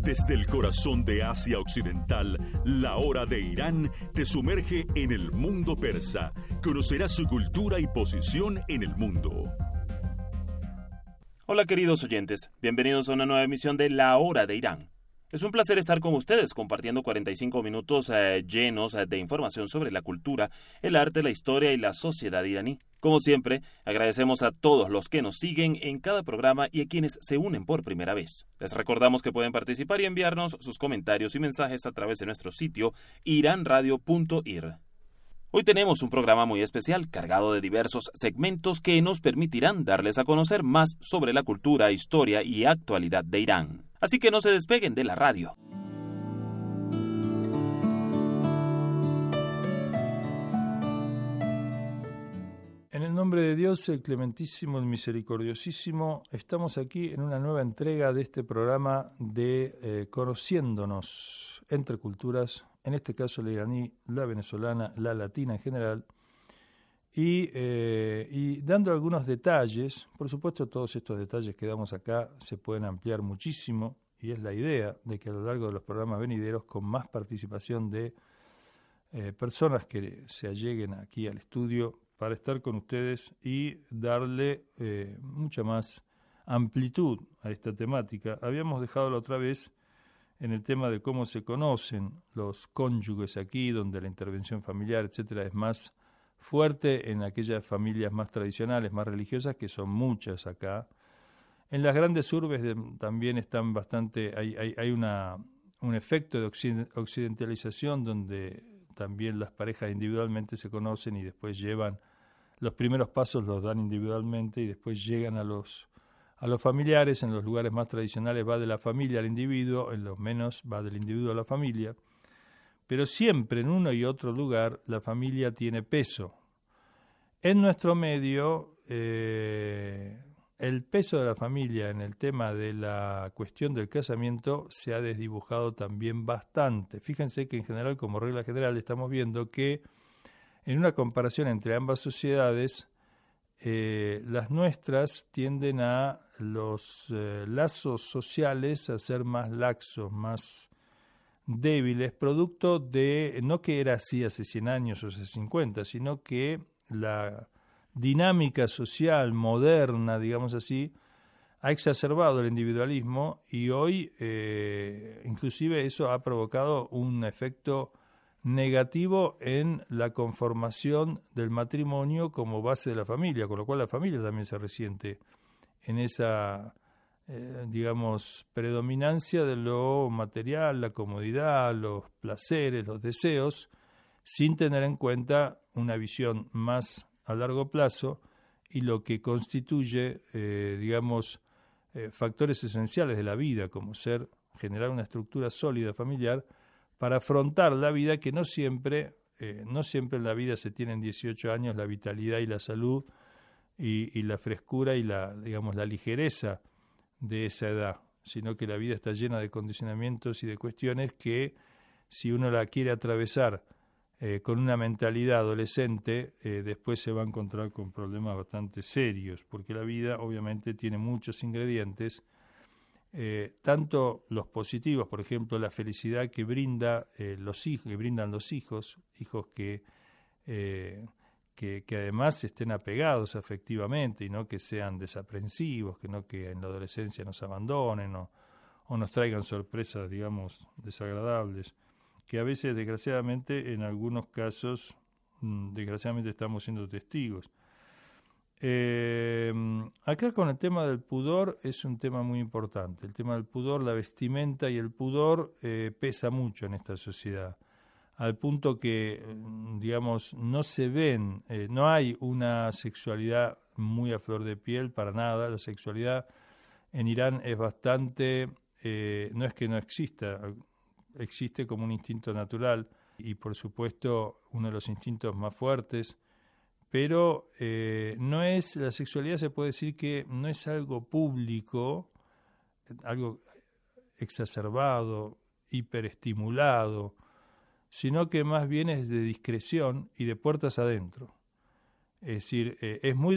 Desde el corazón de Asia Occidental, la hora de Irán te sumerge en el mundo persa. Conocerás su cultura y posición en el mundo. Hola queridos oyentes, bienvenidos a una nueva emisión de La Hora de Irán. Es un placer estar con ustedes compartiendo 45 minutos llenos de información sobre la cultura, el arte, la historia y la sociedad iraní. Como siempre, agradecemos a todos los que nos siguen en cada programa y a quienes se unen por primera vez. Les recordamos que pueden participar y enviarnos sus comentarios y mensajes a través de nuestro sitio iranradio.ir. Hoy tenemos un programa muy especial, cargado de diversos segmentos que nos permitirán darles a conocer más sobre la cultura, historia y actualidad de Irán. Así que no se despeguen de la radio. En el nombre de Dios, el clementísimo, el misericordiosísimo, estamos aquí en una nueva entrega de este programa de Conociéndonos entre culturas, en este caso la iraní, la venezolana, la latina en general, y dando algunos detalles. Por supuesto, todos estos detalles que damos acá se pueden ampliar muchísimo, y es la idea de que a lo largo de los programas venideros, con más participación de personas que se alleguen aquí al estudio para estar con ustedes y darle mucha más amplitud a esta temática. Habíamos dejado la otra vez en el tema de cómo se conocen los cónyuges aquí, donde la intervención familiar, etcétera, es más fuerte en aquellas familias más tradicionales, más religiosas, que son muchas acá. En las grandes urbes también están bastante, hay un efecto de occidentalización donde también las parejas individualmente se conocen y después llevan los primeros pasos, los dan individualmente y después llegan a los familiares. En los lugares más tradicionales va de la familia al individuo, en los menos va del individuo a la familia. Pero siempre en uno y otro lugar la familia tiene peso. En nuestro medio, el peso de la familia en el tema de la cuestión del casamiento se ha desdibujado también bastante. Fíjense que en general, como regla general, estamos viendo que en una comparación entre ambas sociedades, las nuestras tienden a los lazos sociales a ser más laxos, más débiles, producto de, no que era así hace 100 años o hace 50, sino que la dinámica social moderna, digamos así, ha exacerbado el individualismo y hoy inclusive eso ha provocado un efecto negativo en la conformación del matrimonio como base de la familia, con lo cual la familia también se resiente en esa predominancia de lo material, la comodidad, los placeres, los deseos, sin tener en cuenta una visión más a largo plazo y lo que constituye, factores esenciales de la vida, como generar una estructura sólida familiar para afrontar la vida, que no siempre en la vida se tienen 18 años la vitalidad y la salud y la frescura y la ligereza de esa edad, sino que la vida está llena de condicionamientos y de cuestiones que, si uno la quiere atravesar con una mentalidad adolescente, después se va a encontrar con problemas bastante serios, porque la vida obviamente tiene muchos ingredientes, tanto los positivos, por ejemplo, la felicidad que brindan los hijos que además estén apegados afectivamente y no que sean desaprensivos, que no que en la adolescencia nos abandonen o nos traigan sorpresas, desagradables, que a veces, desgraciadamente, en algunos casos, desgraciadamente estamos siendo testigos. Acá con el tema del pudor es un tema muy importante. El tema del pudor, la vestimenta y el pudor pesa mucho en esta sociedad, al punto que, no se ven, no hay una sexualidad muy a flor de piel para nada. La sexualidad en Irán es bastante, no es que no exista, existe como un instinto natural y, por supuesto, uno de los instintos más fuertes. Pero la sexualidad se puede decir que no es algo público, algo exacerbado, hiperestimulado, sino que más bien es de discreción y de puertas adentro. Es decir, es muy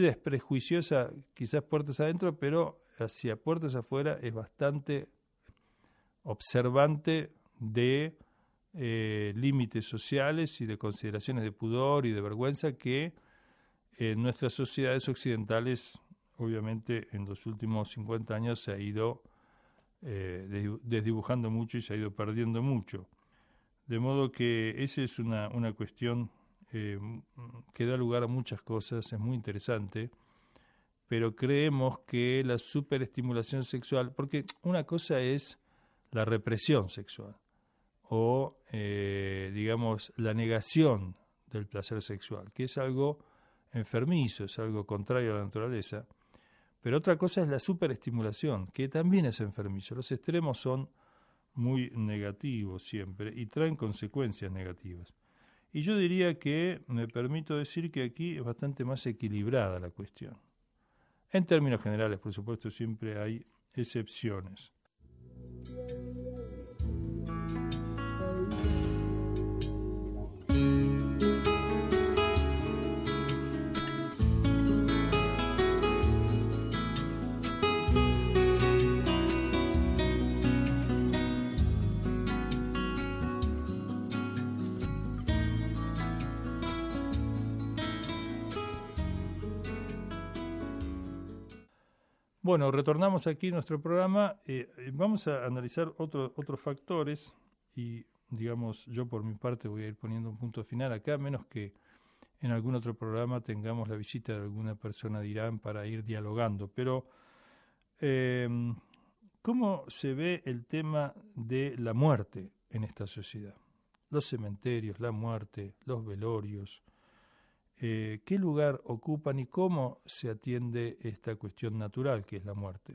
desprejuiciosa quizás puertas adentro, pero hacia puertas afuera es bastante observante de límites sociales y de consideraciones de pudor y de vergüenza que en nuestras sociedades occidentales, obviamente, en los últimos 50 años se ha ido desdibujando mucho y se ha ido perdiendo mucho. De modo que esa es una cuestión que da lugar a muchas cosas, es muy interesante, pero creemos que la superestimulación sexual, porque una cosa es la represión sexual o, digamos, la negación del placer sexual, que es algo enfermizo, es algo contrario a la naturaleza, pero otra cosa es la superestimulación, que también es enfermizo. Los extremos son muy negativos siempre y traen consecuencias negativas. Y yo diría que, me permito decir que aquí es bastante más equilibrada la cuestión. En términos generales, por supuesto, siempre hay excepciones. Bueno, retornamos aquí a nuestro programa. Vamos a analizar otros factores y, digamos, yo por mi parte voy a ir poniendo un punto final acá, menos que en algún otro programa tengamos la visita de alguna persona de Irán para ir dialogando. Pero, ¿cómo se ve el tema de la muerte en esta sociedad? Los cementerios, la muerte, los velorios. ¿Qué lugar ocupan y cómo se atiende esta cuestión natural que es la muerte?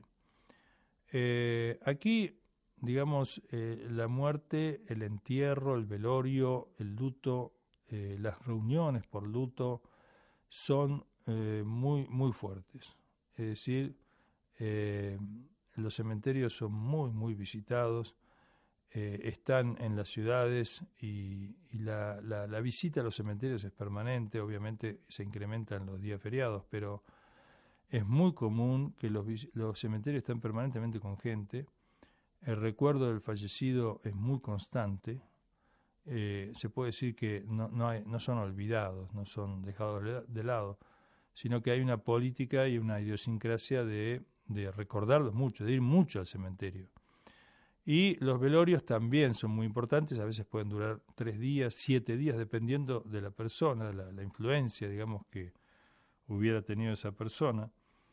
Aquí, digamos, la muerte, el entierro, el velorio, el luto, las reuniones por luto son muy, muy fuertes. Es decir, los cementerios son muy, muy visitados. Están en las ciudades y la visita a los cementerios es permanente, obviamente se incrementan los días feriados, pero es muy común que los cementerios estén permanentemente con gente. El recuerdo del fallecido es muy constante. Se puede decir que no son olvidados, no son dejados de lado, sino que hay una política y una idiosincrasia de recordarlos mucho, de ir mucho al cementerio. Y los velorios también son muy importantes, a veces pueden durar 3 días, 7 días, dependiendo de la persona, de la influencia, digamos, que hubiera tenido esa persona.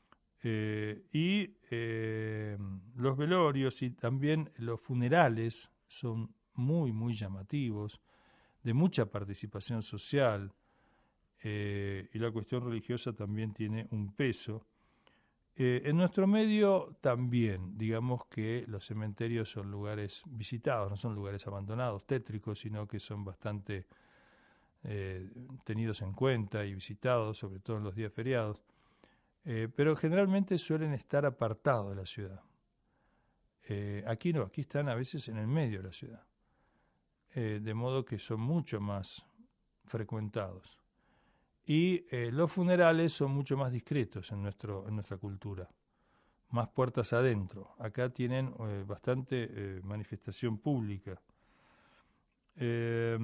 Los velorios y también los funerales son muy, muy llamativos, de mucha participación social, y la cuestión religiosa también tiene un peso. En nuestro medio también, digamos que los cementerios son lugares visitados, no son lugares abandonados, tétricos, sino que son bastante tenidos en cuenta y visitados, sobre todo en los días feriados, pero generalmente suelen estar apartados de la ciudad. Aquí no, aquí están a veces en el medio de la ciudad, de modo que son mucho más frecuentados. Y los funerales son mucho más discretos en nuestra cultura, más puertas adentro. Acá tienen bastante manifestación pública. Y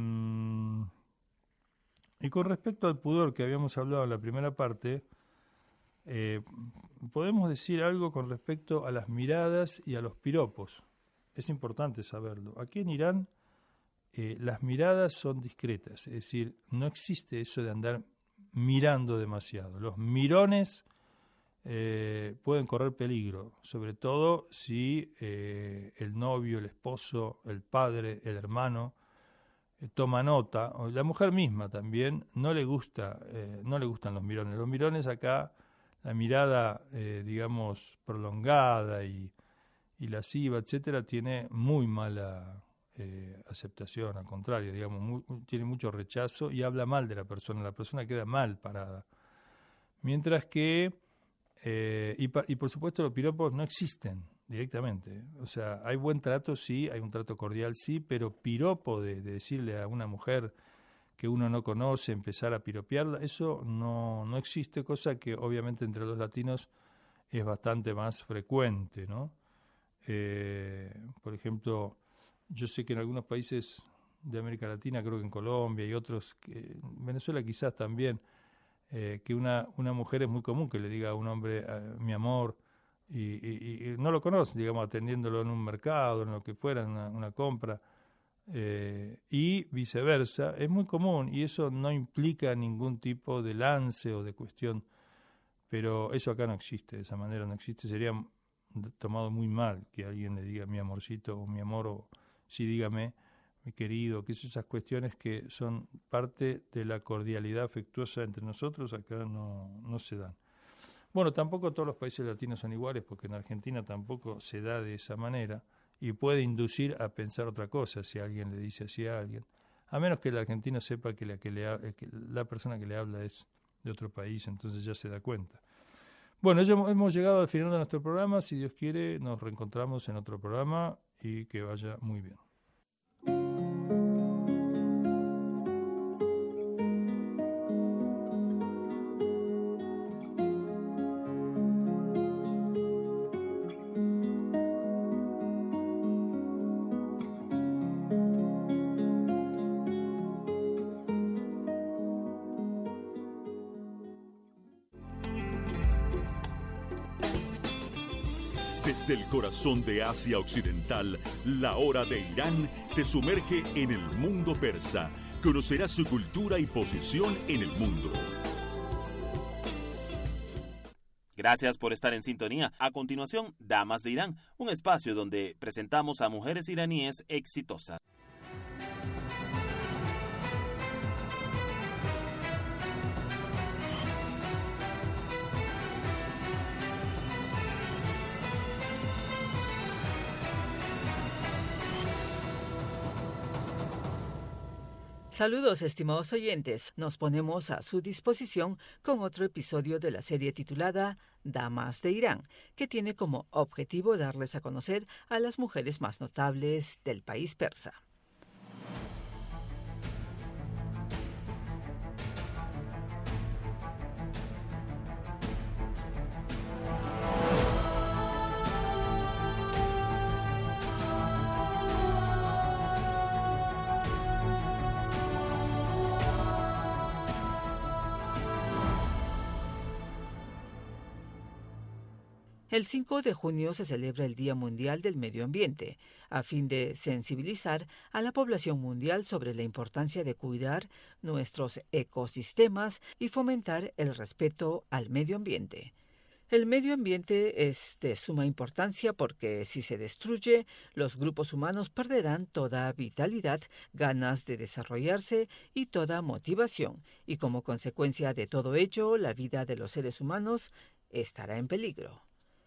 con respecto al pudor que habíamos hablado en la primera parte, podemos decir algo con respecto a las miradas y a los piropos. Es importante saberlo. Aquí en Irán las miradas son discretas, es decir, no existe eso de andar mirando demasiado. Los mirones pueden correr peligro, sobre todo si el novio, el esposo, el padre, el hermano toma nota, o la mujer misma también, no le gustan los mirones. Los mirones acá, la mirada, digamos, prolongada y lasciva, etcétera, tiene muy mala aceptación, al contrario, digamos, tiene mucho rechazo y habla mal de la persona queda mal parada. Mientras que, y por supuesto los piropos no existen directamente, o sea, hay buen trato, sí, hay un trato cordial, sí, pero piropo de decirle a una mujer que uno no conoce, empezar a piropearla, eso no existe, cosa que obviamente entre los latinos es bastante más frecuente, ¿no? Por ejemplo, yo sé que en algunos países de América Latina, creo que en Colombia y otros, en Venezuela quizás también, que una mujer es muy común que le diga a un hombre mi amor, y no lo conoce, digamos, atendiéndolo en un mercado, en lo que fuera, en una compra, y viceversa, es muy común, y eso no implica ningún tipo de lance o de cuestión, pero eso acá no existe, de esa manera no existe, sería tomado muy mal que alguien le diga mi amorcito o mi amor, o sí, dígame mi querido, que esas cuestiones que son parte de la cordialidad afectuosa entre nosotros, acá no se dan. Bueno, tampoco todos los países latinos son iguales, porque en Argentina tampoco se da de esa manera, y puede inducir a pensar otra cosa si alguien le dice así a alguien, a menos que el argentino sepa que la persona que le habla es de otro país, entonces ya se da cuenta. Bueno, ya hemos llegado al final de nuestro programa. Si Dios quiere, nos reencontramos en otro programa y que vaya muy bien. Desde el corazón de Asia Occidental, la hora de Irán te sumerge en el mundo persa. Conocerás su cultura y posición en el mundo. Gracias por estar en sintonía. A continuación, Damas de Irán, un espacio donde presentamos a mujeres iraníes exitosas. Saludos, estimados oyentes. Nos ponemos a su disposición con otro episodio de la serie titulada Damas de Irán, que tiene como objetivo darles a conocer a las mujeres más notables del país persa. El 5 de junio se celebra el Día Mundial del Medio Ambiente, a fin de sensibilizar a la población mundial sobre la importancia de cuidar nuestros ecosistemas y fomentar el respeto al medio ambiente. El medio ambiente es de suma importancia porque si se destruye, los grupos humanos perderán toda vitalidad, ganas de desarrollarse y toda motivación, y como consecuencia de todo ello, la vida de los seres humanos estará en peligro.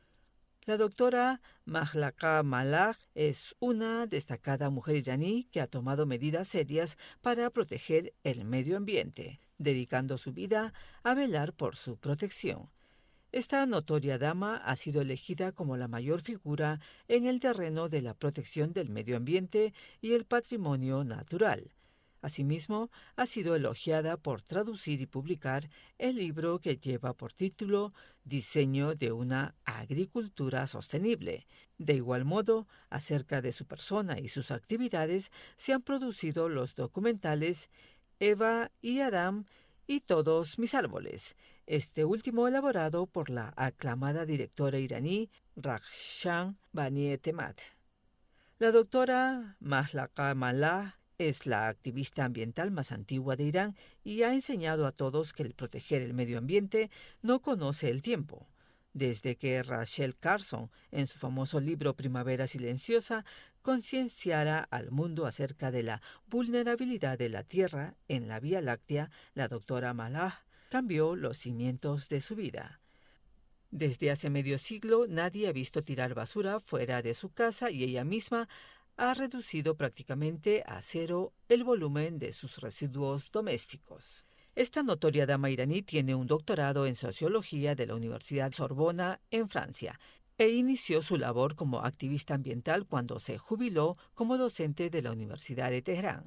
La doctora Mahlaka Malak es una destacada mujer iraní que ha tomado medidas serias para proteger el medio ambiente, dedicando su vida a velar por su protección. Esta notoria dama ha sido elegida como la mayor figura en el terreno de la protección del medio ambiente y el patrimonio natural. Asimismo, ha sido elogiada por traducir y publicar el libro que lleva por título Diseño de una agricultura sostenible. De igual modo, acerca de su persona y sus actividades, se han producido los documentales Eva y Adam y Todos mis árboles, este último elaborado por la aclamada directora iraní Rakhshan Bani-Etemat. La doctora Mahlaka Malak es la activista ambiental más antigua de Irán y ha enseñado a todos que el proteger el medio ambiente no conoce el tiempo. Desde que Rachel Carson, en su famoso libro Primavera Silenciosa, concienciara al mundo acerca de la vulnerabilidad de la Tierra en la Vía Láctea, la doctora Malak cambió los cimientos de su vida. Desde hace medio siglo nadie ha visto tirar basura fuera de su casa y ella misma ha reducido prácticamente a cero el volumen de sus residuos domésticos. Esta notoria dama iraní tiene un doctorado en sociología de la Universidad Sorbona en Francia e inició su labor como activista ambiental cuando se jubiló como docente de la Universidad de Teherán.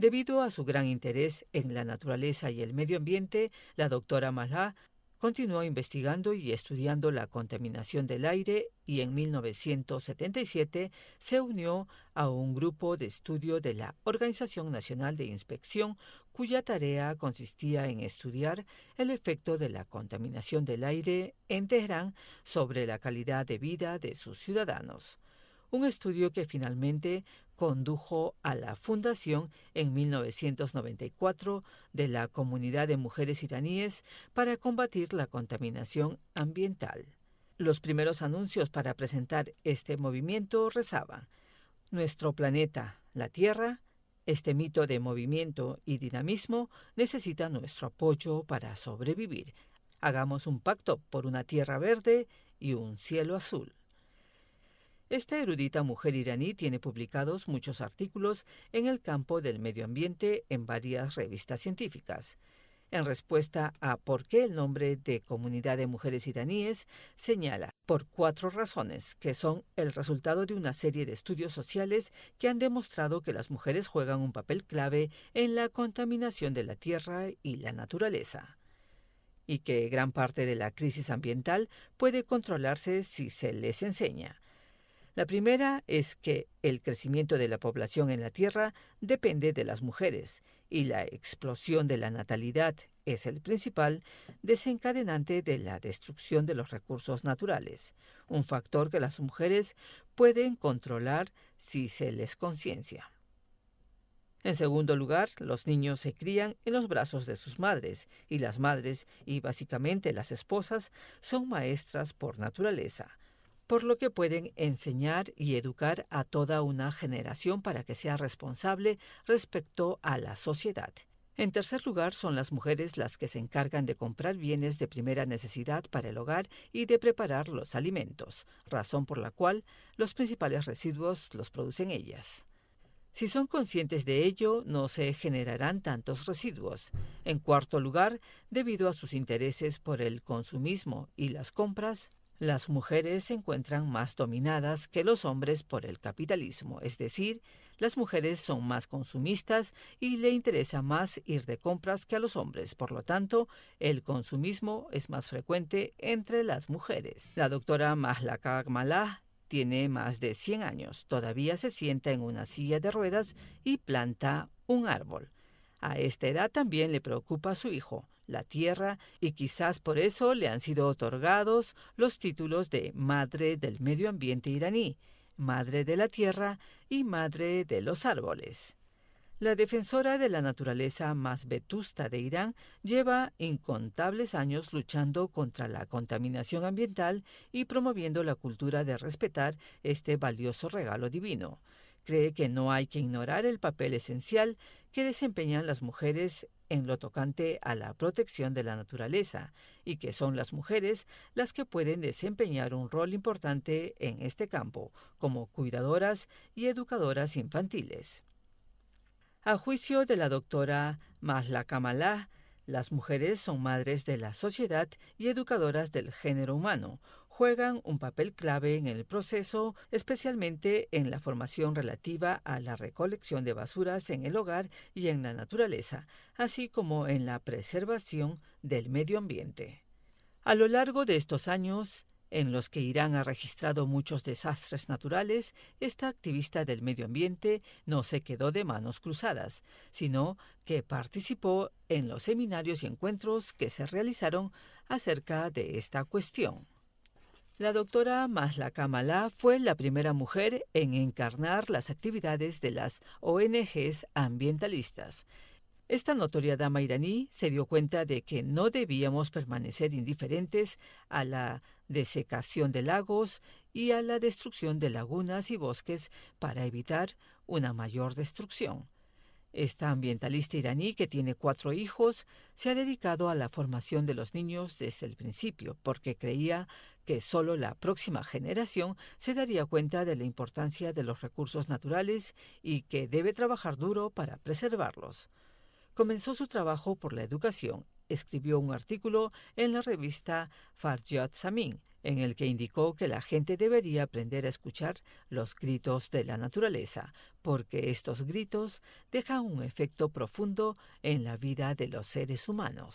Debido a su gran interés en la naturaleza y el medio ambiente, la doctora Mallah continuó investigando y estudiando la contaminación del aire y en 1977 se unió a un grupo de estudio de la Organización Nacional de Inspección, cuya tarea consistía en estudiar el efecto de la contaminación del aire en Teherán sobre la calidad de vida de sus ciudadanos. Un estudio que finalmente condujo a la fundación en 1994 de la Comunidad de Mujeres Iraníes para combatir la contaminación ambiental. Los primeros anuncios para presentar este movimiento rezaban: nuestro planeta, la Tierra, este mito de movimiento y dinamismo necesita nuestro apoyo para sobrevivir. Hagamos un pacto por una tierra verde y un cielo azul. Esta erudita mujer iraní tiene publicados muchos artículos en el campo del medio ambiente en varias revistas científicas. En respuesta a por qué el nombre de Comunidad de Mujeres Iraníes, señala por 4 razones que son el resultado de una serie de estudios sociales que han demostrado que las mujeres juegan un papel clave en la contaminación de la tierra y la naturaleza, y que gran parte de la crisis ambiental puede controlarse si se les enseña. La primera es que el crecimiento de la población en la Tierra depende de las mujeres y la explosión de la natalidad es el principal desencadenante de la destrucción de los recursos naturales, un factor que las mujeres pueden controlar si se les conciencia. En segundo lugar, los niños se crían en los brazos de sus madres y las madres, y básicamente las esposas, son maestras por naturaleza, por lo que pueden enseñar y educar a toda una generación para que sea responsable respecto a la sociedad. En tercer lugar, son las mujeres las que se encargan de comprar bienes de primera necesidad para el hogar y de preparar los alimentos, razón por la cual los principales residuos los producen ellas. Si son conscientes de ello, no se generarán tantos residuos. En cuarto lugar, debido a sus intereses por el consumismo y las compras, las mujeres se encuentran más dominadas que los hombres por el capitalismo, es decir, las mujeres son más consumistas y le interesa más ir de compras que a los hombres. Por lo tanto, el consumismo es más frecuente entre las mujeres. La doctora Mahlaka Mallah tiene más de 100 años. Todavía se sienta en una silla de ruedas y planta un árbol. A esta edad también le preocupa a su hijo, la tierra, y quizás por eso le han sido otorgados los títulos de Madre del Medio Ambiente iraní, Madre de la Tierra y Madre de los Árboles. La defensora de la naturaleza más vetusta de Irán lleva incontables años luchando contra la contaminación ambiental y promoviendo la cultura de respetar este valioso regalo divino. Cree que no hay que ignorar el papel esencial que desempeñan las mujeres en lo tocante a la protección de la naturaleza y que son las mujeres las que pueden desempeñar un rol importante en este campo, como cuidadoras y educadoras infantiles. A juicio de la doctora Mahlaka Mallah, las mujeres son madres de la sociedad y educadoras del género humano. Juegan un papel clave en el proceso, especialmente en la formación relativa a la recolección de basuras en el hogar y en la naturaleza, así como en la preservación del medio ambiente. A lo largo de estos años, en los que Irán ha registrado muchos desastres naturales, esta activista del medio ambiente no se quedó de manos cruzadas, sino que participó en los seminarios y encuentros que se realizaron acerca de esta cuestión. La doctora Mahlaka Mallah fue la primera mujer en encarnar las actividades de las ONGs ambientalistas. Esta notoria dama iraní se dio cuenta de que no debíamos permanecer indiferentes a la desecación de lagos y a la destrucción de lagunas y bosques para evitar una mayor destrucción. Esta ambientalista iraní, que tiene 4 hijos, se ha dedicado a la formación de los niños desde el principio, porque creía que solo la próxima generación se daría cuenta de la importancia de los recursos naturales y que debe trabajar duro para preservarlos. Comenzó su trabajo por la educación, escribió un artículo en la revista Farjat Samin, en el que indicó que la gente debería aprender a escuchar los gritos de la naturaleza, porque estos gritos dejan un efecto profundo en la vida de los seres humanos.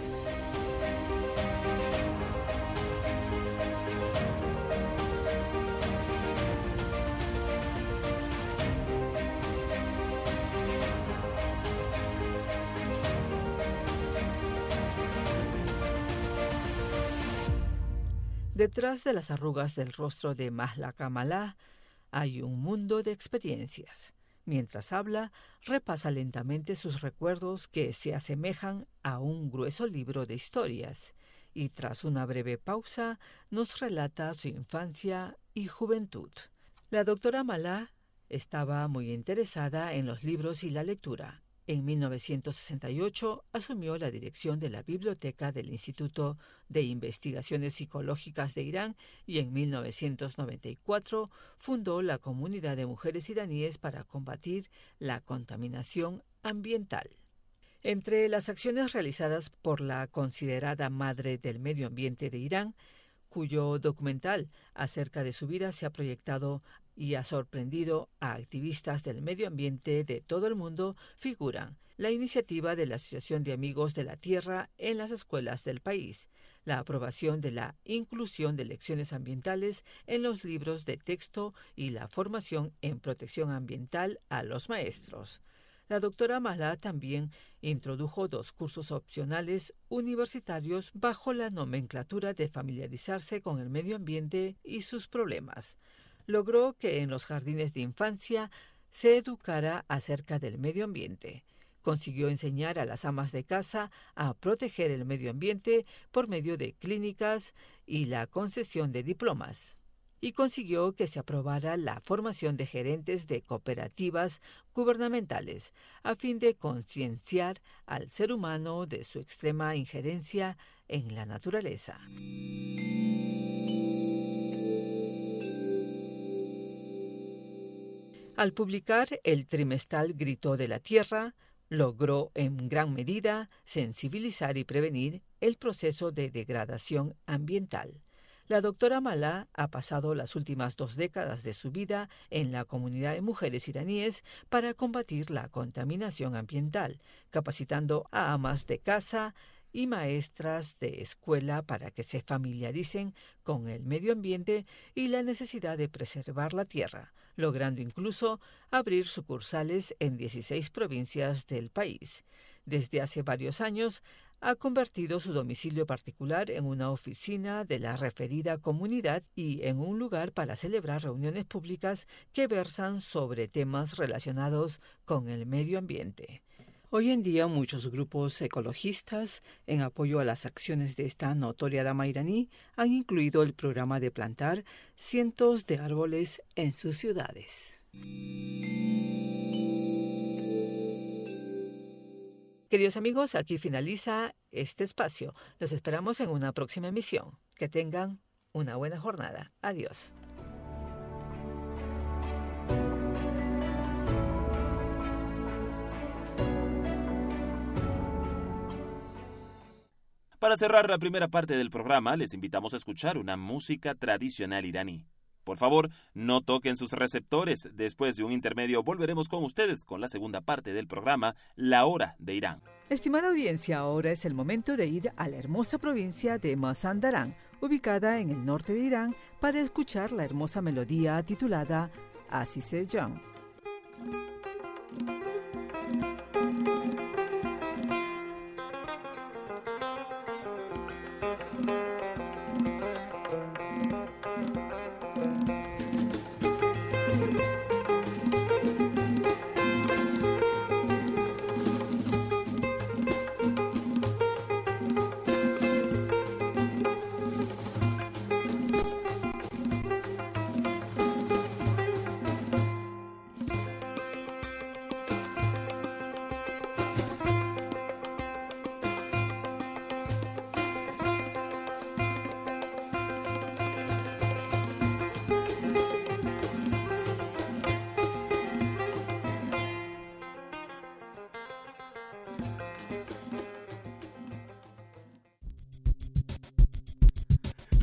Detrás de las arrugas del rostro de Mahlaka Malá hay un mundo de experiencias. Mientras habla, repasa lentamente sus recuerdos que se asemejan a un grueso libro de historias, y tras una breve pausa nos relata su infancia y juventud. La doctora Malá estaba muy interesada en los libros y la lectura. En 1968 asumió la dirección de la biblioteca del Instituto de Investigaciones Psicológicas de Irán y en 1994 fundó la Comunidad de Mujeres Iraníes para combatir la contaminación ambiental. Entre las acciones realizadas por la considerada madre del medio ambiente de Irán, cuyo documental acerca de su vida se ha proyectado y ha sorprendido a activistas del medio ambiente de todo el mundo, figuran la iniciativa de la Asociación de Amigos de la Tierra en las escuelas del país, la aprobación de la inclusión de lecciones ambientales en los libros de texto y la formación en protección ambiental a los maestros. La doctora Malá también introdujo 2 cursos opcionales universitarios bajo la nomenclatura de familiarizarse con el medio ambiente y sus problemas. Logró que en los jardines de infancia se educara acerca del medio ambiente. Consiguió enseñar a las amas de casa a proteger el medio ambiente por medio de clínicas y la concesión de diplomas. Y consiguió que se aprobara la formación de gerentes de cooperativas gubernamentales a fin de concienciar al ser humano de su extrema injerencia en la naturaleza. Al publicar el trimestral Grito de la Tierra, logró en gran medida sensibilizar y prevenir el proceso de degradación ambiental. La doctora Malá ha pasado las últimas 2 décadas de su vida en la comunidad de mujeres iraníes para combatir la contaminación ambiental, capacitando a amas de casa y maestras de escuela para que se familiaricen con el medio ambiente y la necesidad de preservar la tierra, logrando incluso abrir sucursales en 16 provincias del país. Desde hace varios años, ha convertido su domicilio particular en una oficina de la referida comunidad y en un lugar para celebrar reuniones públicas que versan sobre temas relacionados con el medio ambiente. Hoy en día muchos grupos ecologistas, en apoyo a las acciones de esta notoria dama iraní, han incluido el programa de plantar cientos de árboles en sus ciudades. Queridos amigos, aquí finaliza este espacio. Los esperamos en una próxima emisión. Que tengan una buena jornada. Adiós. Para cerrar la primera parte del programa, les invitamos a escuchar una música tradicional iraní. Por favor, no toquen sus receptores. Después de un intermedio volveremos con ustedes con la segunda parte del programa, La Hora de Irán. Estimada audiencia, ahora es el momento de ir a la hermosa provincia de Mazandarán, ubicada en el norte de Irán, para escuchar la hermosa melodía titulada Azize Jan.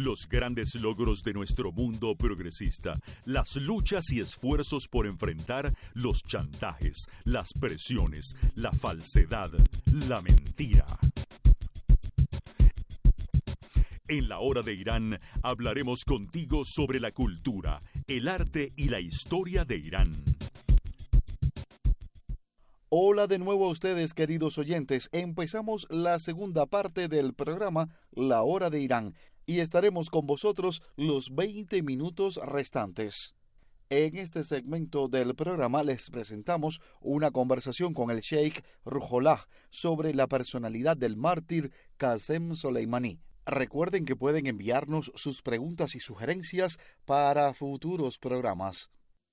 los grandes logros de nuestro mundo progresista, las luchas y esfuerzos por enfrentar los chantajes, las presiones, la falsedad, la mentira. En la hora de Irán hablaremos contigo sobre la cultura, el arte y la historia de Irán. Hola de nuevo a ustedes, queridos oyentes. Empezamos la segunda parte del programa La Hora de Irán y estaremos con vosotros los 20 minutos restantes. En este segmento del programa les presentamos una conversación con el Sheikh Ruhollah sobre la personalidad del mártir Qasem Soleimani. Recuerden que pueden enviarnos sus preguntas y sugerencias para futuros programas.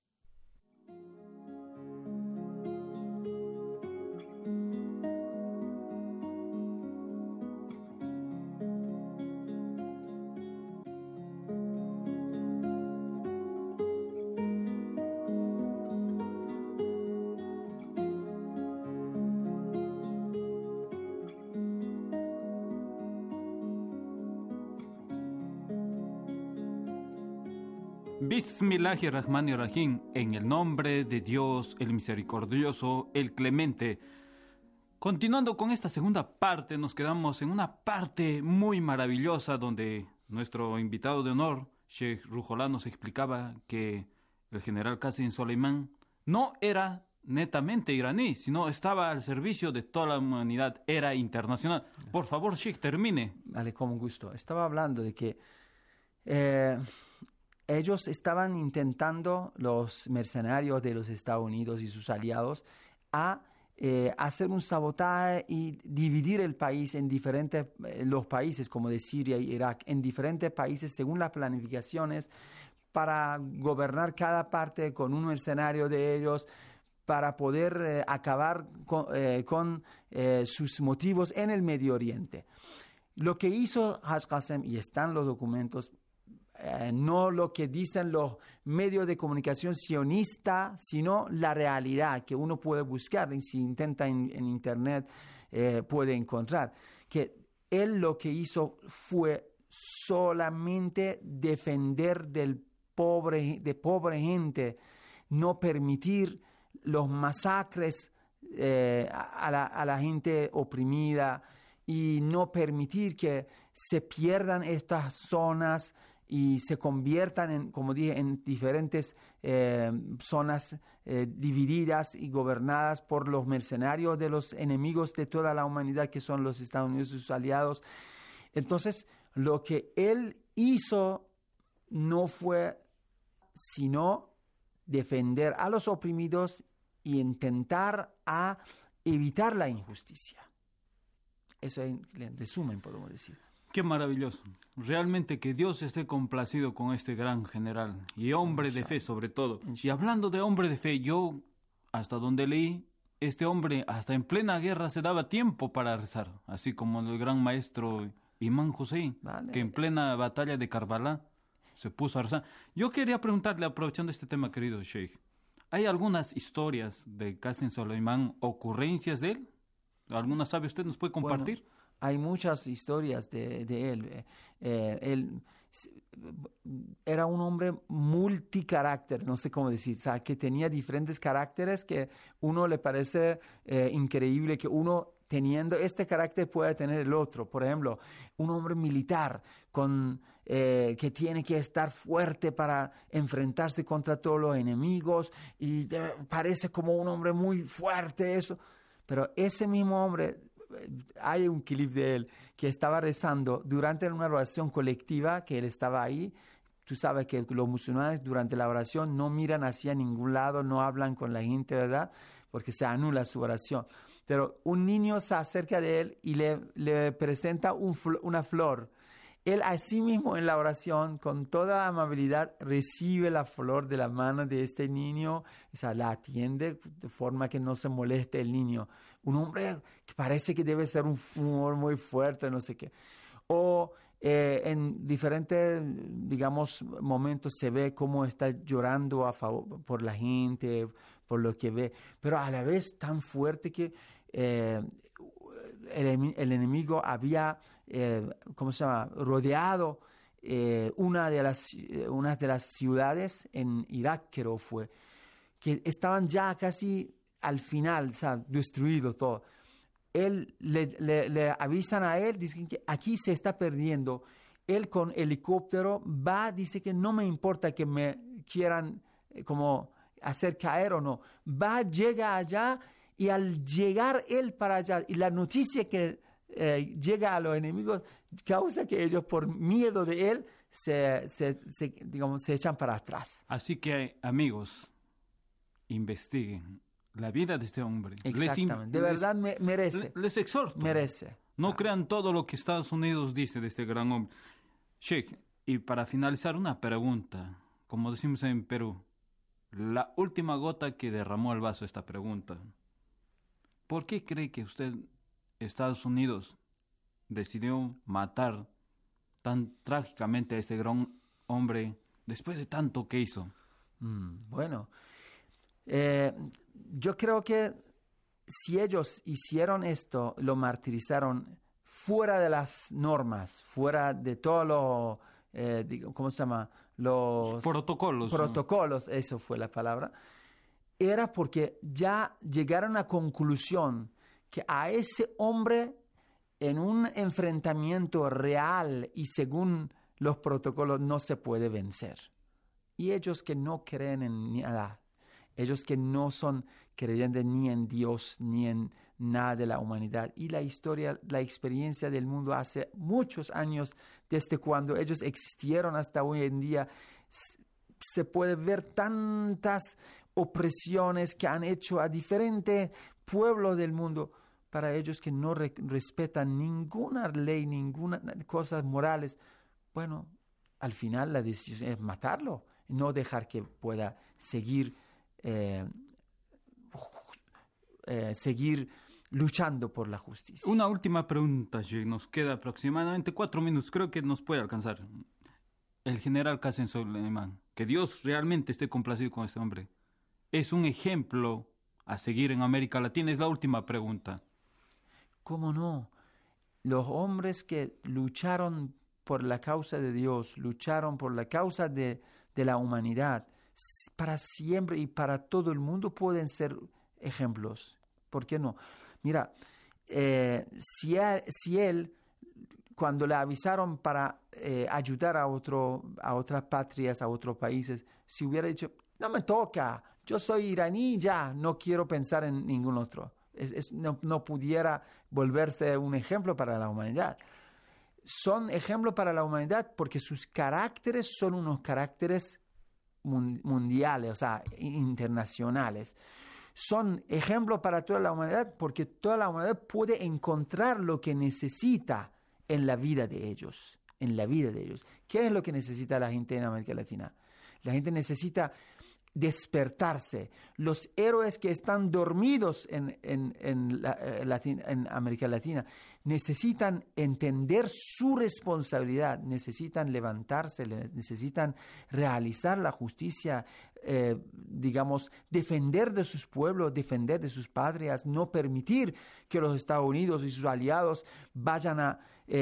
Bismillahirrahmanirrahim, en el nombre de Dios, el misericordioso, el clemente. Continuando con esta segunda parte, nos quedamos en una parte muy maravillosa donde nuestro invitado de honor, Sheikh Ruhollah, nos explicaba que el general Qasem Soleimán no era netamente iraní, sino estaba al servicio de toda la humanidad, era internacional. Por favor, Sheikh, termine. Vale, con gusto. Estaba hablando de que ellos estaban intentando, los mercenarios de los Estados Unidos y sus aliados, a hacer un sabotaje y dividir el país en diferentes, los países como de Siria y Irak, en diferentes países según las planificaciones, para gobernar cada parte con un mercenario de ellos, para poder acabar con sus motivos en el Medio Oriente. Lo que hizo Haj Qasem, y están los documentos, no lo que dicen los medios de comunicación sionistas, sino la realidad que uno puede buscar, si intenta en internet puede encontrar, que él lo que hizo fue solamente defender de pobre gente, no permitir los masacres a la gente oprimida y no permitir que se pierdan estas zonas y se conviertan en, como dije, en diferentes zonas divididas y gobernadas por los mercenarios de los enemigos de toda la humanidad, que son los Estados Unidos y sus aliados. Entonces, lo que él hizo no fue sino defender a los oprimidos y intentar a evitar la injusticia. Eso en resumen podemos decir. Qué maravilloso. Realmente que Dios esté complacido con este gran general y hombre de fe sobre todo. Y hablando de hombre de fe, yo hasta donde leí, este hombre hasta en plena guerra se daba tiempo para rezar, así como el gran maestro Imam Hussein, vale, que en plena batalla de Karbala se puso a rezar. Yo quería preguntarle, aprovechando este tema, querido Sheikh, ¿hay algunas historias de Qasem Soleimán, ocurrencias de él? ¿Alguna sabe usted? ¿Nos puede compartir? Bueno, hay muchas historias de él. Él era un hombre multicarácter, no sé cómo decir, o sea, que tenía diferentes caracteres que uno le parece increíble que uno teniendo este carácter puede tener el otro. Por ejemplo, un hombre militar que tiene que estar fuerte para enfrentarse contra todos los enemigos y parece como un hombre muy fuerte eso. Pero ese mismo hombre, hay un clip de él que estaba rezando durante una oración colectiva, que él estaba ahí. Tú sabes que los musulmanes durante la oración no miran hacia ningún lado, no hablan con la gente, ¿verdad? Porque se anula su oración. Pero un niño se acerca de él y le presenta una flor. Él así mismo en la oración, con toda amabilidad, recibe la flor de la mano de este niño, o sea, la atiende de forma que no se moleste el niño. Un hombre que parece que debe ser un humor muy fuerte, no sé qué. O en diferentes, digamos, momentos se ve cómo está llorando por la gente, por lo que ve, pero a la vez tan fuerte que el enemigo había, rodeado una de las ciudades en Irak, creo fue, que estaban ya casi al final, o sea, destruido todo. Él le avisan a él, dicen que aquí se está perdiendo. Él con helicóptero va, dice que no me importa que me quieran como hacer caer o no. Va, llega allá y al llegar él para allá y la noticia que llega a los enemigos causa que ellos por miedo de él se echan para atrás. Así que, amigos, investiguen la vida de este hombre. Exactamente. De verdad merece. Les exhorto. Merece. No crean todo lo que Estados Unidos dice de este gran hombre. Sheikh, y para finalizar una pregunta, como decimos en Perú, la última gota que derramó el vaso esta pregunta. ¿Por qué cree que Estados Unidos, decidió matar tan trágicamente a este gran hombre después de tanto que hizo? Bueno, yo creo que si ellos hicieron esto, lo martirizaron fuera de las normas, fuera de todo lo, ¿cómo se llama? Los protocolos. Protocolos, eso fue la palabra. Era porque ya llegaron a la conclusión que a ese hombre en un enfrentamiento real y según los protocolos no se puede vencer. Y ellos que no creen en nada, ellos que no son creyentes ni en Dios ni en nada de la humanidad. Y la historia, la experiencia del mundo hace muchos años, desde cuando ellos existieron hasta hoy en día, se puede ver tantas opresiones que han hecho a diferentes pueblos del mundo. Para ellos que no respetan ninguna ley, ninguna cosas morales, bueno, al final la decisión es matarlo, no dejar que pueda seguir luchando por la justicia. Una última pregunta, nos queda aproximadamente 4 minutos, creo que nos puede alcanzar. El general Qasem Soleimán, que Dios realmente esté complacido con este hombre, ¿es un ejemplo a seguir en América Latina? Es la última pregunta. ¿Cómo no? Los hombres que lucharon por la causa de Dios, lucharon por la causa de la humanidad, para siempre y para todo el mundo pueden ser ejemplos. ¿Por qué no? Mira, si él, cuando le avisaron para ayudar a otras patrias, a otros países, si hubiera dicho, no me toca, yo soy iraní ya, no quiero pensar en ningún otro. No pudiera volverse un ejemplo para la humanidad. Son ejemplos para la humanidad porque sus caracteres son unos caracteres mundiales, o sea, internacionales. Son ejemplos para toda la humanidad porque toda la humanidad puede encontrar lo que necesita en la vida de ellos. En la vida de ellos. ¿Qué es lo que necesita la gente en América Latina? La gente necesita despertarse. Los héroes que están dormidos en América Latina necesitan entender su responsabilidad, necesitan levantarse, necesitan realizar la justicia, defender de sus pueblos, defender de sus patrias, no permitir que los Estados Unidos y sus aliados vayan a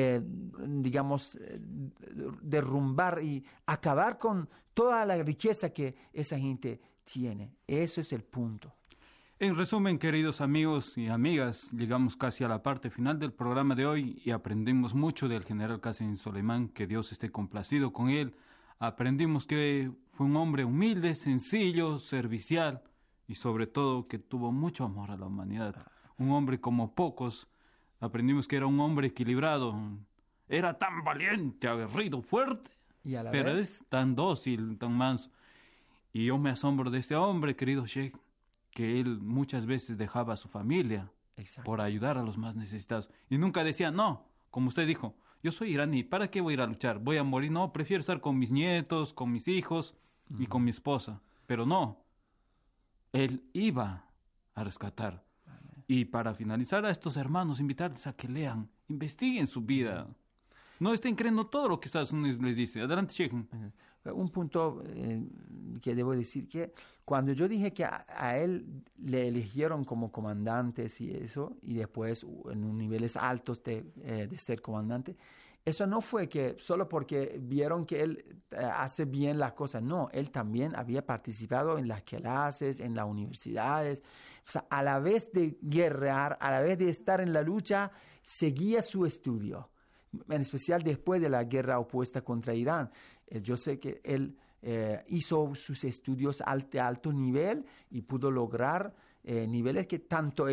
derrumbar y acabar con toda la riqueza que esa gente tiene. Eso es el punto. En resumen, queridos amigos y amigas, llegamos casi a la parte final del programa de hoy y aprendimos mucho del general Qasem Soleimán, que Dios esté complacido con él. Aprendimos que fue un hombre humilde, sencillo, servicial y sobre todo que tuvo mucho amor a la humanidad. Un hombre como pocos. Aprendimos que era un hombre equilibrado. Era tan valiente, aguerrido, fuerte, pero es tan dócil, tan manso. Y yo me asombro de este hombre, querido Sheikh, que él muchas veces dejaba a su familia por ayudar a los más necesitados. Y nunca decía, no, como usted dijo, yo soy iraní, ¿para qué voy a ir a luchar? Voy a morir. No, prefiero estar con mis nietos, con mis hijos y con mi esposa. Pero no, él iba a rescatar. Y para finalizar, a estos hermanos, invitarles a que lean, investiguen su vida. No estén creyendo todo lo que Estados Unidos les dice. Adelante, Sheikh. Un punto que debo decir, que cuando yo dije que a él le eligieron como comandantes y eso, y después en niveles altos de ser comandante, eso no fue que solo porque vieron que él hace bien las cosas. No, él también había participado en las clases, en las universidades. O sea, a la vez de guerrear, a la vez de estar en la lucha, seguía su estudio. En especial después de la guerra opuesta contra Irán. Yo sé que él hizo sus estudios de alto nivel y pudo lograr niveles que tanto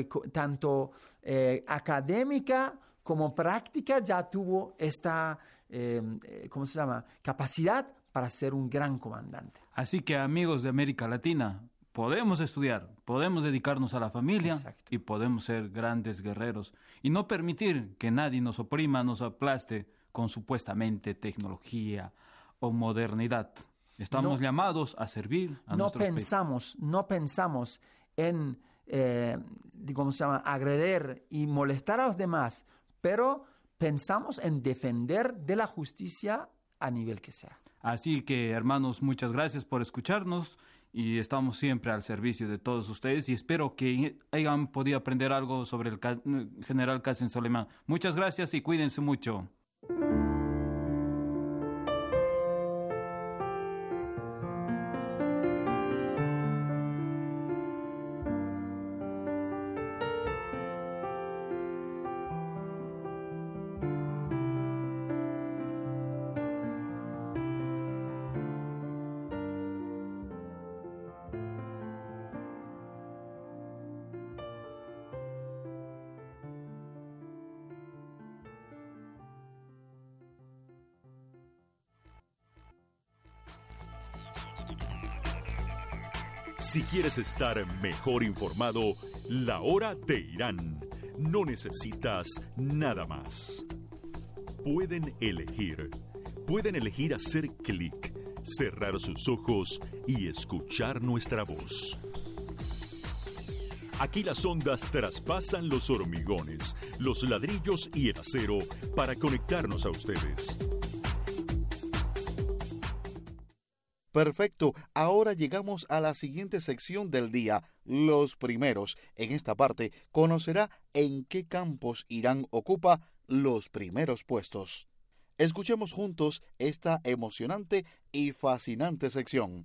académica como práctica ya tuvo esta capacidad para ser un gran comandante. Así que, amigos de América Latina, podemos estudiar, podemos dedicarnos a la familia. Exacto. Y podemos ser grandes guerreros y no permitir que nadie nos oprima, nos aplaste con supuestamente tecnología o modernidad. Estamos llamados a servir a nuestros países. No pensamos en agredir y molestar a los demás, pero pensamos en defender de la justicia a nivel que sea. Así que, hermanos, muchas gracias por escucharnos y estamos siempre al servicio de todos ustedes y espero que hayan podido aprender algo sobre el general Qasem Soleimán. Muchas gracias y cuídense mucho. Si quieres estar mejor informado, La Hora de Irán. No necesitas nada más. Pueden elegir hacer clic, cerrar sus ojos y escuchar nuestra voz. Aquí las ondas traspasan los hormigones, los ladrillos y el acero para conectarnos a ustedes. Perfecto, ahora llegamos a la siguiente sección del día, los primeros. En esta parte conocerá en qué campos Irán ocupa los primeros puestos. Escuchemos juntos esta emocionante y fascinante sección.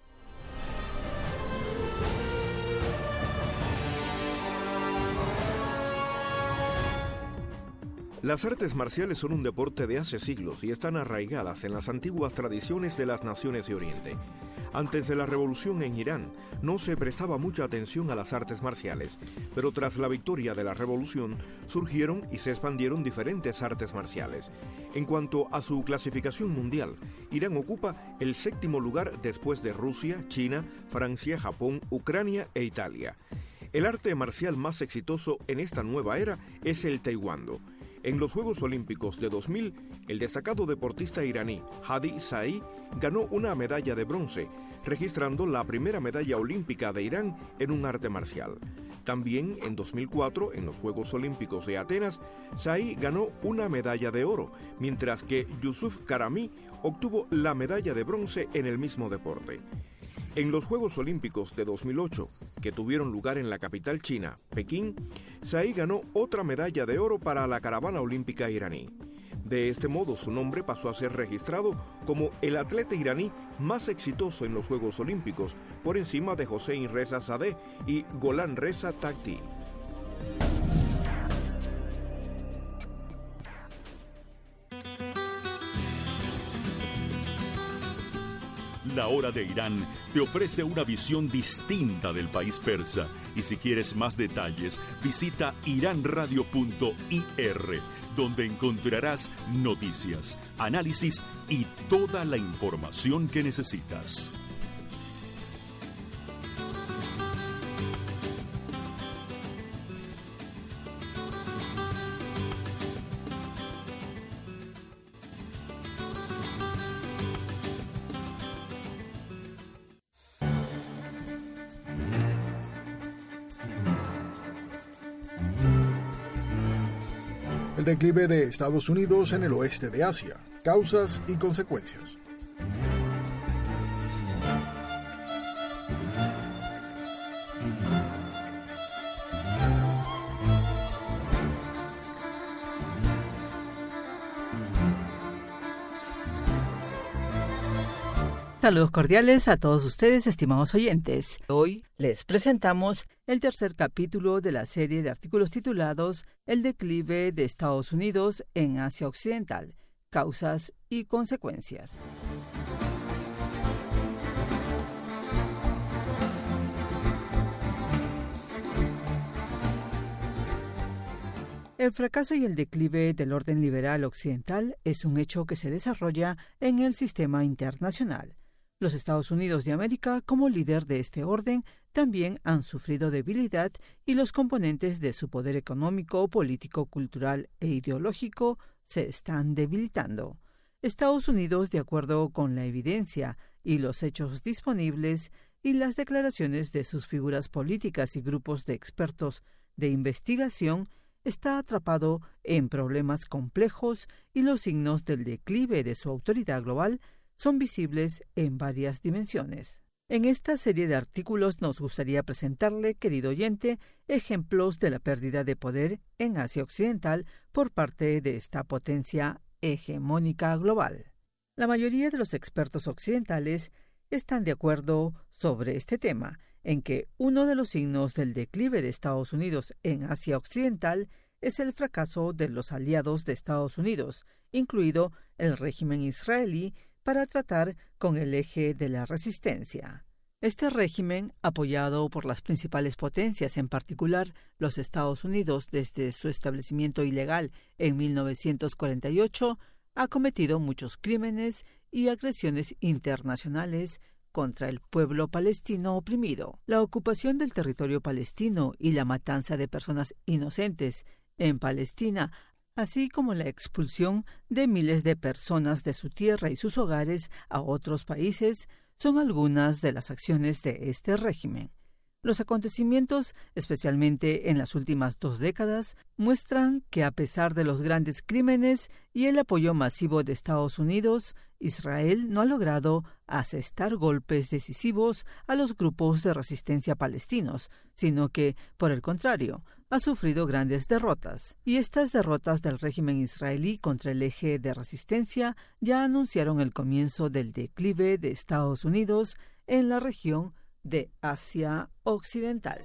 Las artes marciales son un deporte de hace siglos y están arraigadas en las antiguas tradiciones de las naciones de Oriente. Antes de la revolución en Irán, no se prestaba mucha atención a las artes marciales, pero tras la victoria de la revolución, surgieron y se expandieron diferentes artes marciales. En cuanto a su clasificación mundial, Irán ocupa el 7º lugar después de Rusia, China, Francia, Japón, Ucrania e Italia. El arte marcial más exitoso en esta nueva era es el taekwondo. En los Juegos Olímpicos de 2000, el destacado deportista iraní Hadi Saei ganó una medalla de bronce, registrando la primera medalla olímpica de Irán en un arte marcial. También en 2004, en los Juegos Olímpicos de Atenas, Saei ganó una medalla de oro, mientras que Yusuf Karami obtuvo la medalla de bronce en el mismo deporte. En los Juegos Olímpicos de 2008, que tuvieron lugar en la capital china, Pekín, Saei ganó otra medalla de oro para la caravana olímpica iraní. De este modo, su nombre pasó a ser registrado como el atleta iraní más exitoso en los Juegos Olímpicos, por encima de Hossein Reza Zadeh y Golan Reza Takhti. La Hora de Irán te ofrece una visión distinta del país persa. Y si quieres más detalles, visita iranradio.ir, donde encontrarás noticias, análisis y toda la información que necesitas. El declive de Estados Unidos en el oeste de Asia, causas y consecuencias. Saludos cordiales a todos ustedes, estimados oyentes. Hoy les presentamos el tercer capítulo de la serie de artículos titulados El declive de Estados Unidos en Asia Occidental, causas y consecuencias. El fracaso y el declive del orden liberal occidental es un hecho que se desarrolla en el sistema internacional. Los Estados Unidos de América, como líder de este orden, también han sufrido debilidad y los componentes de su poder económico, político, cultural e ideológico se están debilitando. Estados Unidos, de acuerdo con la evidencia y los hechos disponibles y las declaraciones de sus figuras políticas y grupos de expertos de investigación, está atrapado en problemas complejos y los signos del declive de su autoridad global son visibles en varias dimensiones. En esta serie de artículos nos gustaría presentarle, querido oyente, ejemplos de la pérdida de poder en Asia Occidental por parte de esta potencia hegemónica global. La mayoría de los expertos occidentales están de acuerdo sobre este tema, en que uno de los signos del declive de Estados Unidos en Asia Occidental es el fracaso de los aliados de Estados Unidos, incluido el régimen israelí, para tratar con el eje de la resistencia. Este régimen, apoyado por las principales potencias, en particular los Estados Unidos desde su establecimiento ilegal en 1948, ha cometido muchos crímenes y agresiones internacionales contra el pueblo palestino oprimido. La ocupación del territorio palestino y la matanza de personas inocentes en Palestina, así como la expulsión de miles de personas de su tierra y sus hogares a otros países, son algunas de las acciones de este régimen. Los acontecimientos, especialmente en las últimas 2 décadas, muestran que a pesar de los grandes crímenes y el apoyo masivo de Estados Unidos, Israel no ha logrado asestar golpes decisivos a los grupos de resistencia palestinos, sino que, por el contrario, ha sufrido grandes derrotas. Y estas derrotas del régimen israelí contra el eje de resistencia ya anunciaron el comienzo del declive de Estados Unidos en la región de Asia Occidental.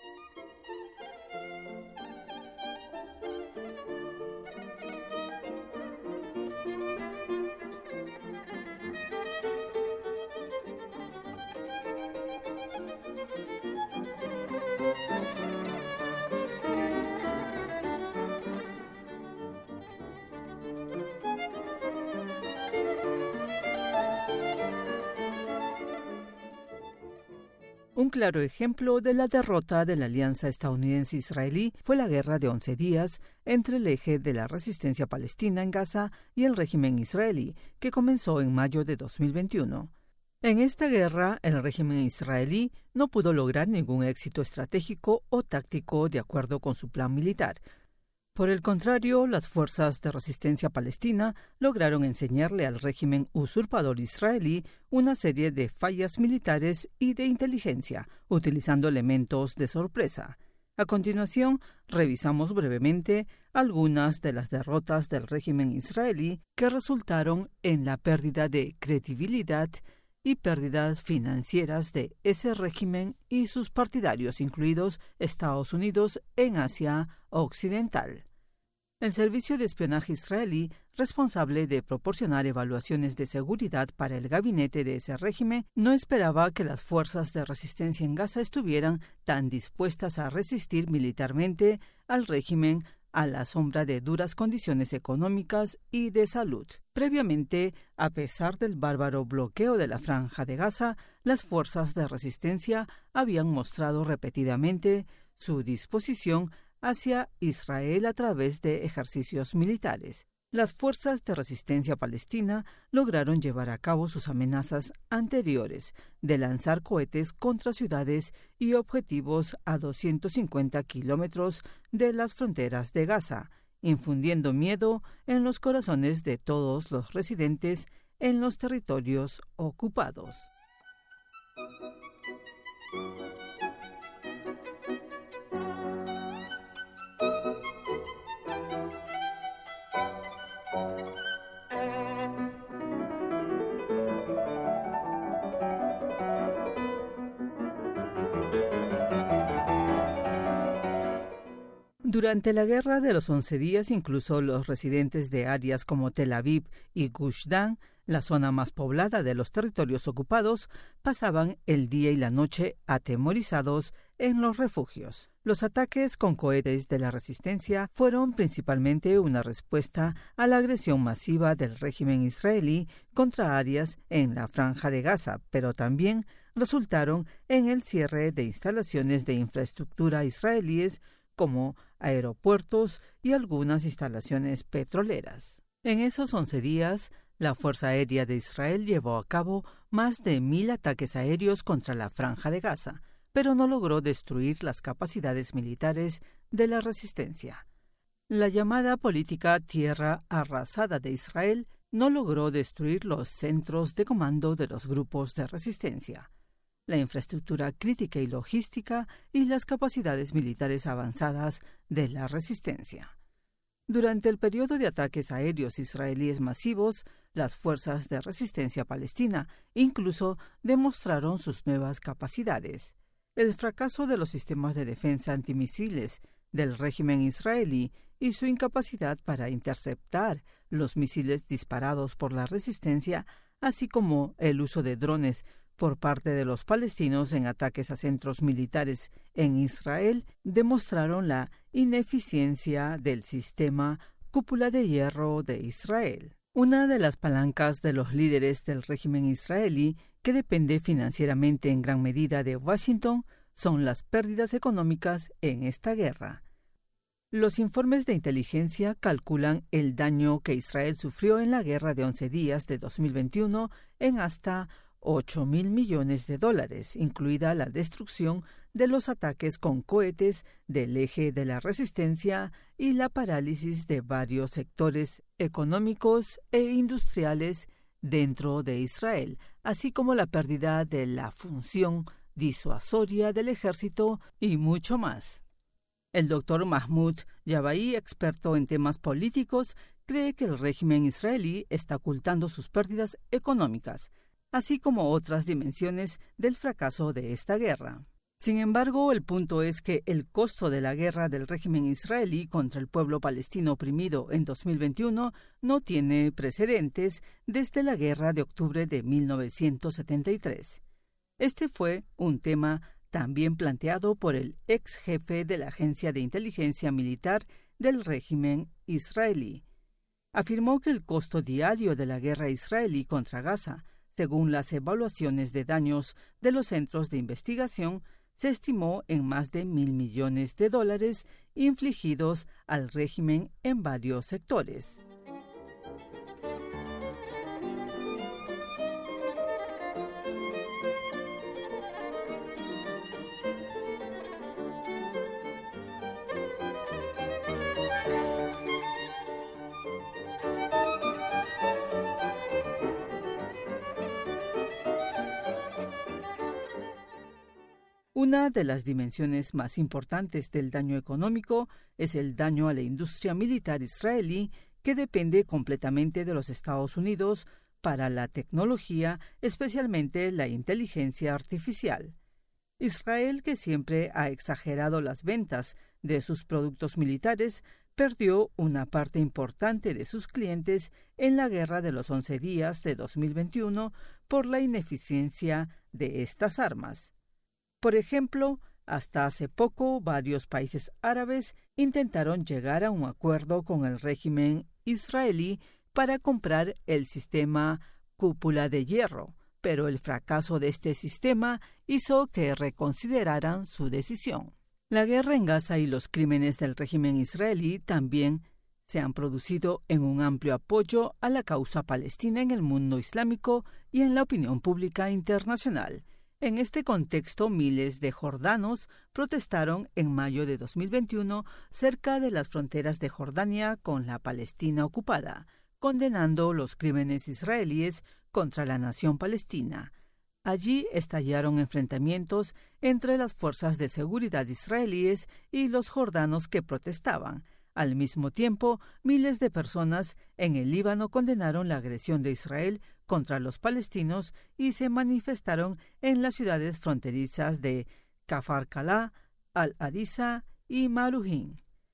Un claro ejemplo de la derrota de la alianza estadounidense-israelí fue la guerra de 11 días entre el eje de la resistencia palestina en Gaza y el régimen israelí, que comenzó en mayo de 2021. En esta guerra, el régimen israelí no pudo lograr ningún éxito estratégico o táctico de acuerdo con su plan militar. Por el contrario, las fuerzas de resistencia palestina lograron enseñarle al régimen usurpador israelí una serie de fallas militares y de inteligencia, utilizando elementos de sorpresa. A continuación, revisamos brevemente algunas de las derrotas del régimen israelí que resultaron en la pérdida de credibilidad y pérdidas financieras de ese régimen y sus partidarios, incluidos Estados Unidos, en Asia Occidental. El servicio de espionaje israelí, responsable de proporcionar evaluaciones de seguridad para el gabinete de ese régimen, no esperaba que las fuerzas de resistencia en Gaza estuvieran tan dispuestas a resistir militarmente al régimen a la sombra de duras condiciones económicas y de salud. Previamente, a pesar del bárbaro bloqueo de la Franja de Gaza, las fuerzas de resistencia habían mostrado repetidamente su disposición hacia Israel a través de ejercicios militares. Las fuerzas de resistencia palestina lograron llevar a cabo sus amenazas anteriores de lanzar cohetes contra ciudades y objetivos a 250 kilómetros de las fronteras de Gaza, infundiendo miedo en los corazones de todos los residentes en los territorios ocupados. Durante la Guerra de los 11 días, incluso los residentes de áreas como Tel Aviv y Gush Dan, la zona más poblada de los territorios ocupados, pasaban el día y la noche atemorizados en los refugios. Los ataques con cohetes de la resistencia fueron principalmente una respuesta a la agresión masiva del régimen israelí contra áreas en la Franja de Gaza, pero también resultaron en el cierre de instalaciones de infraestructura israelíes como aeropuertos y algunas instalaciones petroleras. En esos 11 días, la Fuerza Aérea de Israel llevó a cabo más de 1.000 ataques aéreos contra la Franja de Gaza, pero no logró destruir las capacidades militares de la resistencia. La llamada política tierra arrasada de Israel no logró destruir los centros de comando de los grupos de resistencia, la infraestructura crítica y logística y las capacidades militares avanzadas de la resistencia. Durante el periodo de ataques aéreos israelíes masivos, las fuerzas de resistencia palestina incluso demostraron sus nuevas capacidades. El fracaso de los sistemas de defensa antimisiles del régimen israelí y su incapacidad para interceptar los misiles disparados por la resistencia, así como el uso de drones por parte de los palestinos en ataques a centros militares en Israel, demostraron la ineficiencia del sistema Cúpula de Hierro de Israel. Una de las palancas de los líderes del régimen israelí, que depende financieramente en gran medida de Washington, son las pérdidas económicas en esta guerra. Los informes de inteligencia calculan el daño que Israel sufrió en la guerra de 11 días de 2021 en hasta $8.000 millones, incluida la destrucción de los ataques con cohetes del eje de la resistencia y la parálisis de varios sectores económicos e industriales dentro de Israel, así como la pérdida de la función disuasoria del ejército y mucho más. El doctor Mahmoud Yabai, experto en temas políticos, cree que el régimen israelí está ocultando sus pérdidas económicas, así como otras dimensiones del fracaso de esta guerra. Sin embargo, el punto es que el costo de la guerra del régimen israelí contra el pueblo palestino oprimido en 2021 no tiene precedentes desde la guerra de octubre de 1973. Este fue un tema también planteado por el ex jefe de la Agencia de Inteligencia Militar del régimen israelí. Afirmó que el costo diario de la guerra israelí contra Gaza, según las evaluaciones de daños de los centros de investigación, se estimó en más de $1.000 millones infligidos al régimen en varios sectores. Una de las dimensiones más importantes del daño económico es el daño a la industria militar israelí, que depende completamente de los Estados Unidos para la tecnología, especialmente la inteligencia artificial. Israel, que siempre ha exagerado las ventas de sus productos militares, perdió una parte importante de sus clientes en la guerra de los 11 días de 2021 por la ineficiencia de estas armas. Por ejemplo, hasta hace poco varios países árabes intentaron llegar a un acuerdo con el régimen israelí para comprar el sistema Cúpula de Hierro, pero el fracaso de este sistema hizo que reconsideraran su decisión. La guerra en Gaza y los crímenes del régimen israelí también se han producido en un amplio apoyo a la causa palestina en el mundo islámico y en la opinión pública internacional. En este contexto, miles de jordanos protestaron en mayo de 2021 cerca de las fronteras de Jordania con la Palestina ocupada, condenando los crímenes israelíes contra la nación palestina. Allí estallaron enfrentamientos entre las fuerzas de seguridad israelíes y los jordanos que protestaban. Al mismo tiempo, miles de personas en el Líbano condenaron la agresión de Israel contra los palestinos y se manifestaron en las ciudades fronterizas de Kafar Kalá, Al-Adisa y Marujín.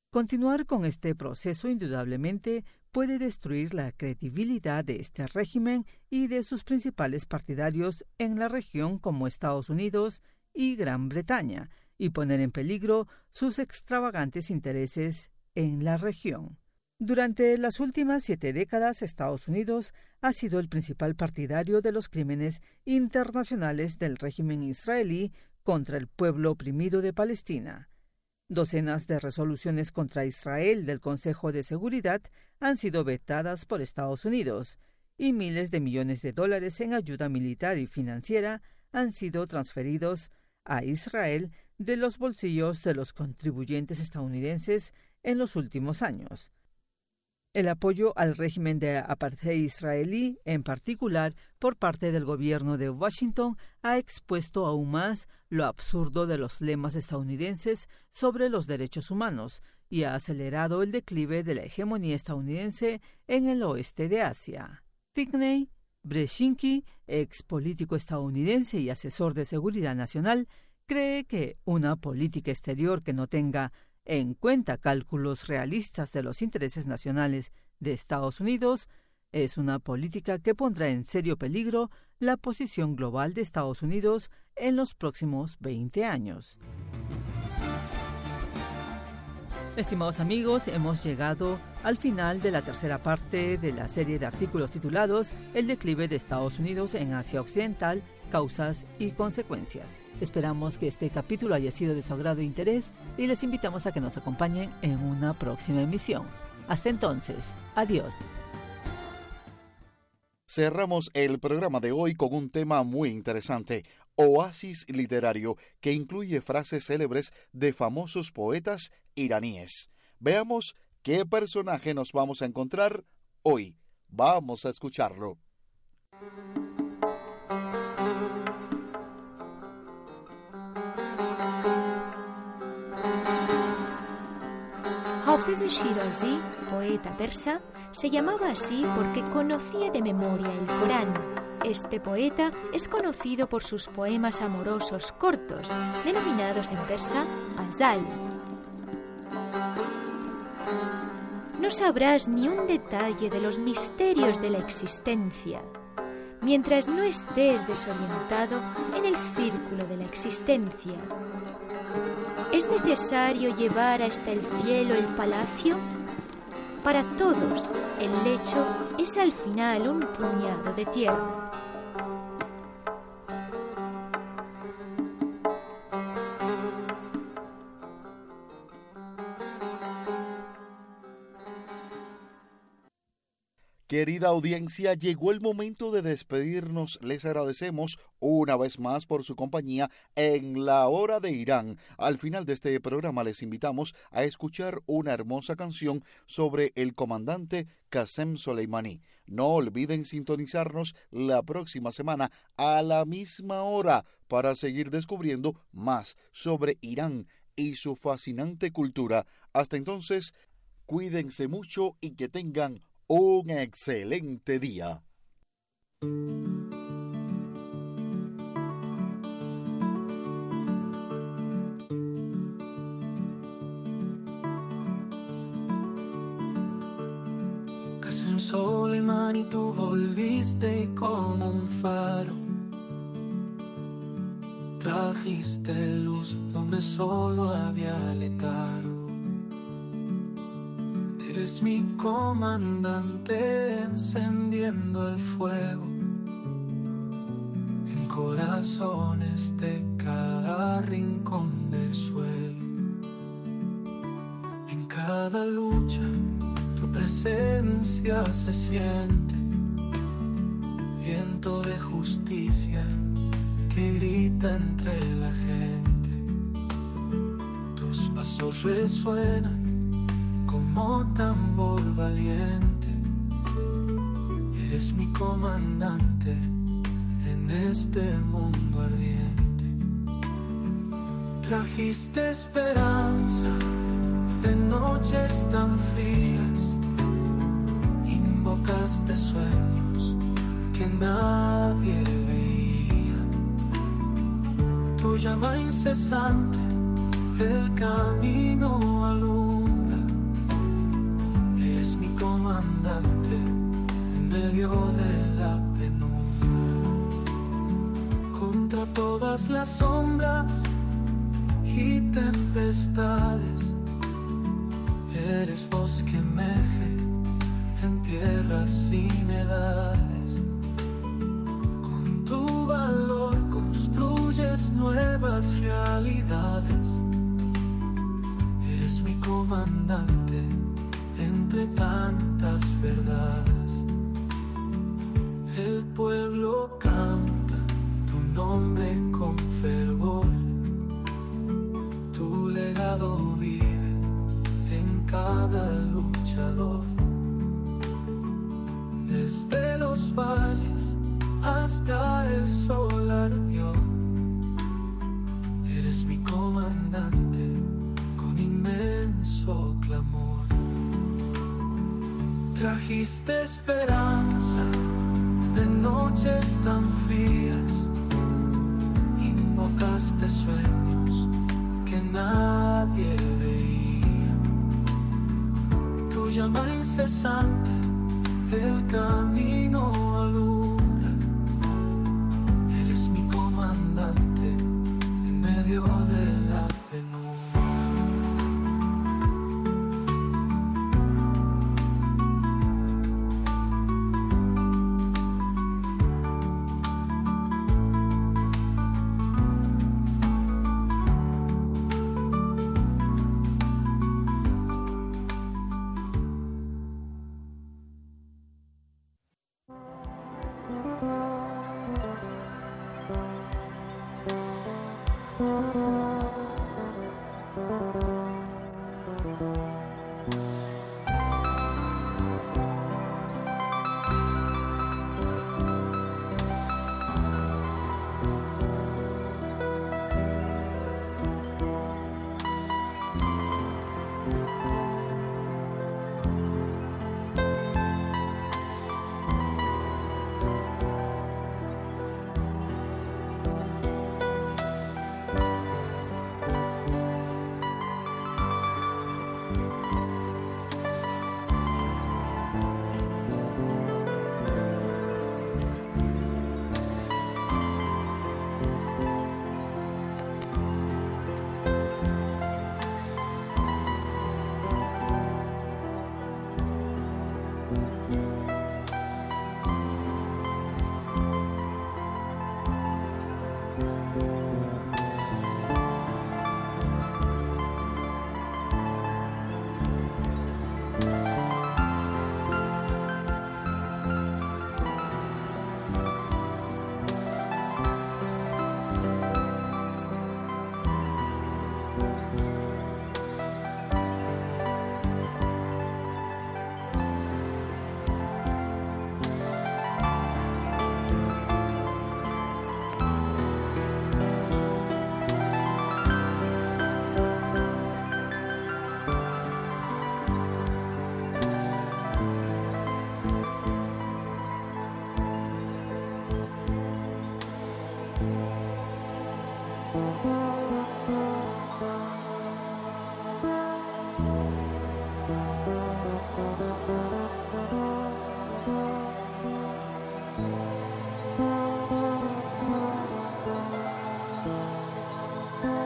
Continuar con este proceso indudablemente puede destruir la credibilidad de este régimen y de sus principales partidarios en la región como Estados Unidos y Gran Bretaña, y poner en peligro sus extravagantes intereses en la región. Durante las últimas 7 décadas, Estados Unidos ha sido el principal partidario de los crímenes internacionales del régimen israelí contra el pueblo oprimido de Palestina. Docenas de resoluciones contra Israel del Consejo de Seguridad han sido vetadas por Estados Unidos, y miles de millones de dólares en ayuda militar y financiera han sido transferidos a Israel de los bolsillos de los contribuyentes estadounidenses en los últimos años. El apoyo al régimen de apartheid israelí, en particular por parte del gobierno de Washington, ha expuesto aún más lo absurdo de los lemas estadounidenses sobre los derechos humanos y ha acelerado el declive de la hegemonía estadounidense en el oeste de Asia. Sidney Brzezinski, ex político estadounidense y asesor de seguridad nacional, cree que una política exterior que no tenga en cuenta cálculos realistas de los intereses nacionales de Estados Unidos es una política que pondrá en serio peligro la posición global de Estados Unidos en los próximos 20 años. Estimados amigos, hemos llegado al final de la tercera parte de la serie de artículos titulados El declive de Estados Unidos en Asia Occidental, causas y consecuencias. Esperamos que este capítulo haya sido de su agrado e interés y les invitamos a que nos acompañen en una próxima emisión. Hasta entonces, adiós. Cerramos el programa de hoy con un tema muy interesante, oasis literario, que incluye frases célebres de famosos poetas iraníes. Veamos qué personaje nos vamos a encontrar hoy. Vamos a escucharlo. Hafiz Shirazi, poeta persa, se llamaba así porque conocía de memoria el Corán. Este poeta es conocido por sus poemas amorosos cortos, denominados en persa ghazal. No sabrás ni un detalle de los misterios de la existencia, mientras no estés desorientado en el círculo de la existencia. ¿Es necesario llevar hasta el cielo el palacio? Para todos, el lecho es al final un puñado de tierra. Querida audiencia, llegó el momento de despedirnos. Les agradecemos una vez más por su compañía en La Hora de Irán. Al final de este programa les invitamos a escuchar una hermosa canción sobre el comandante Qasem Soleimani. No olviden sintonizarnos la próxima semana a la misma hora para seguir descubriendo más sobre Irán y su fascinante cultura. Hasta entonces, cuídense mucho y que tengan un excelente día. Qasem Soleimani, tú volviste como un faro. Trajiste luz donde solo había letargo. Eres mi comandante encendiendo el fuego en corazones de cada rincón del suelo. En cada lucha tu presencia se siente, viento de justicia que grita entre la gente. Tus pasos resuenan como tambor valiente. Eres mi comandante en este mundo ardiente. Trajiste esperanza de noches tan frías. Invocaste sueños que nadie veía. Tu llama incesante el camino alumbra. comandante en medio de la penumbra. Contra todas las sombras y tempestades, eres voz que emerge en tierras sin edades. Con tu valor construyes nuevas realidades. Eres mi comandante entre tantas verdades. El pueblo canta tu nombre con fervor. Tu legado vive en cada luchador. Desde los valles hasta el sol ardió. Eres mi comandante con inmenso clamor. Trajiste esperanza en noches tan frías. Invocaste sueños que nadie veía. Tu llama incesante el camino alumbra. Eres mi comandante en medio de